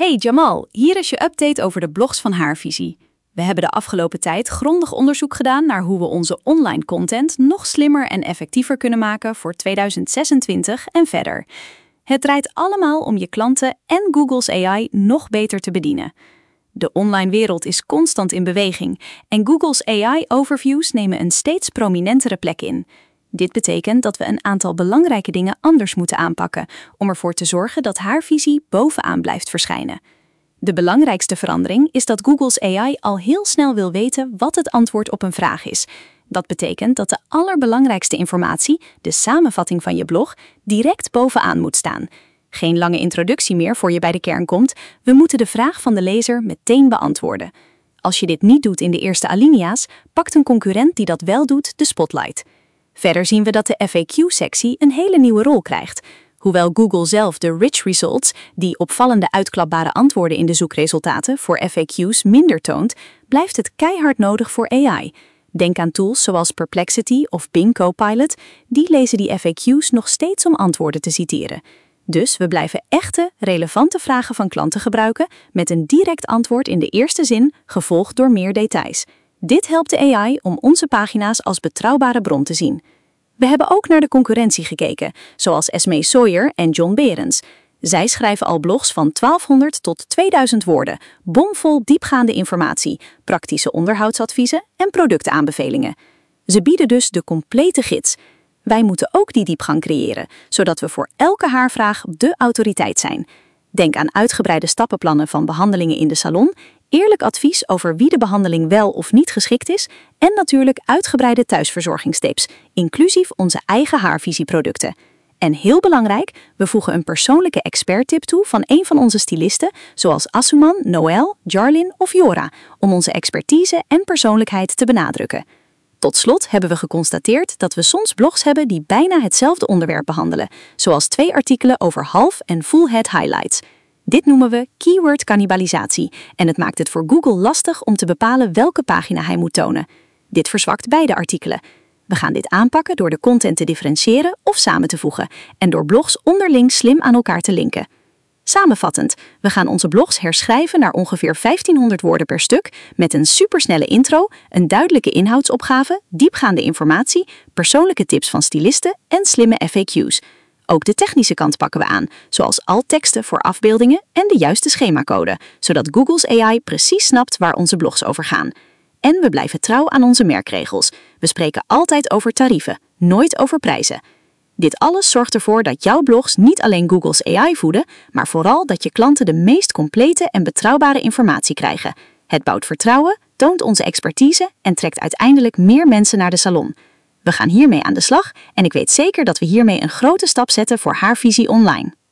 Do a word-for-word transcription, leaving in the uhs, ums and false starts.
Hey Jamal, hier is je update over de blogs van Haarvisie. We hebben de afgelopen tijd grondig onderzoek gedaan naar hoe we onze online content nog slimmer en effectiever kunnen maken voor tweeduizend zesentwintig en verder. Het draait allemaal om je klanten en Google's A I nog beter te bedienen. De online wereld is constant in beweging en Google's A I-overviews nemen een steeds prominentere plek in. Dit betekent dat we een aantal belangrijke dingen anders moeten aanpakken om ervoor te zorgen dat Haarvisie bovenaan blijft verschijnen. De belangrijkste verandering is dat Google's A I al heel snel wil weten wat het antwoord op een vraag is. Dat betekent dat de allerbelangrijkste informatie, de samenvatting van je blog, direct bovenaan moet staan. Geen lange introductie meer voor je bij de kern komt, we moeten de vraag van de lezer meteen beantwoorden. Als je dit niet doet in de eerste alinea's, pakt een concurrent die dat wel doet de spotlight. Verder zien we dat de F A Q-sectie een hele nieuwe rol krijgt. Hoewel Google zelf de rich results, die opvallende uitklapbare antwoorden in de zoekresultaten voor F A Q's minder toont, blijft het keihard nodig voor A I. Denk aan tools zoals Perplexity of Bing Copilot, die lezen die F A Q's nog steeds om antwoorden te citeren. Dus we blijven echte, relevante vragen van klanten gebruiken met een direct antwoord in de eerste zin, gevolgd door meer details. Dit helpt de A I om onze pagina's als betrouwbare bron te zien. We hebben ook naar de concurrentie gekeken, zoals Esmee Sawyer en John Berens. Zij schrijven al blogs van twaalfhonderd tot tweeduizend woorden, bomvol diepgaande informatie, praktische onderhoudsadviezen en productaanbevelingen. Ze bieden dus de complete gids. Wij moeten ook die diepgang creëren, zodat we voor elke haarvraag de autoriteit zijn. Denk aan uitgebreide stappenplannen van behandelingen in de salon, eerlijk advies over wie de behandeling wel of niet geschikt is en natuurlijk uitgebreide thuisverzorgingstips, inclusief onze eigen Haarvisieproducten. En heel belangrijk, we voegen een persoonlijke experttip toe van een van onze stylisten, zoals Asuman, Noël, Jarlin of Jora, om onze expertise en persoonlijkheid te benadrukken. Tot slot hebben we geconstateerd dat we soms blogs hebben die bijna hetzelfde onderwerp behandelen, zoals twee artikelen over half- en full-head highlights. Dit noemen we keyword cannibalisatie en het maakt het voor Google lastig om te bepalen welke pagina hij moet tonen. Dit verzwakt beide artikelen. We gaan dit aanpakken door de content te differentiëren of samen te voegen en door blogs onderling slim aan elkaar te linken. Samenvattend, we gaan onze blogs herschrijven naar ongeveer vijftienhonderd woorden per stuk met een supersnelle intro, een duidelijke inhoudsopgave, diepgaande informatie, persoonlijke tips van stylisten en slimme F A Q's. Ook de technische kant pakken we aan, zoals altteksten voor afbeeldingen en de juiste schemacode, zodat Google's A I precies snapt waar onze blogs over gaan. En we blijven trouw aan onze merkregels. We spreken altijd over tarieven, nooit over prijzen. Dit alles zorgt ervoor dat jouw blogs niet alleen Google's A I voeden, maar vooral dat je klanten de meest complete en betrouwbare informatie krijgen. Het bouwt vertrouwen, toont onze expertise en trekt uiteindelijk meer mensen naar de salon. We gaan hiermee aan de slag en ik weet zeker dat we hiermee een grote stap zetten voor Haarvisie online.